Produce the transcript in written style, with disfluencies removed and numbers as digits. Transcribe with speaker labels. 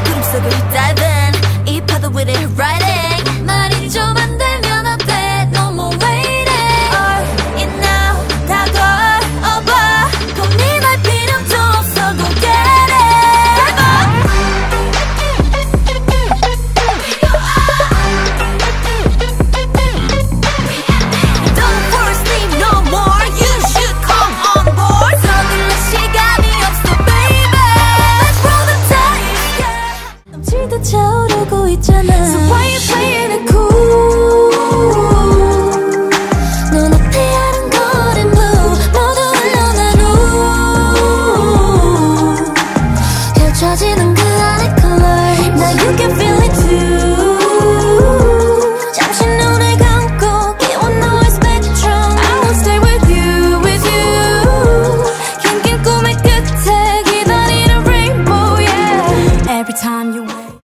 Speaker 1: 구름 속을 dive in 이 파도 위를 riding 말이 좀 안 되면 어때 No more waiting All in now 다 걸어봐 고민할 필요도 없어 Go get it Don't fall asleep no more You should come on board 서둘러 시간이 없어 baby Let's roll the dice yeah. 넘칠듯 차오르고 있잖아 So why you playing it cool 눈앞에 아른거린 blue 모두 흘러난 후 펼쳐지는 그 안의 color Now you can feel it too 잠시 눈을 감고 끼워 너의 spectrum I will stay with you 긴긴 꿈의 끝에 기다리는 rainbow yeah Every time you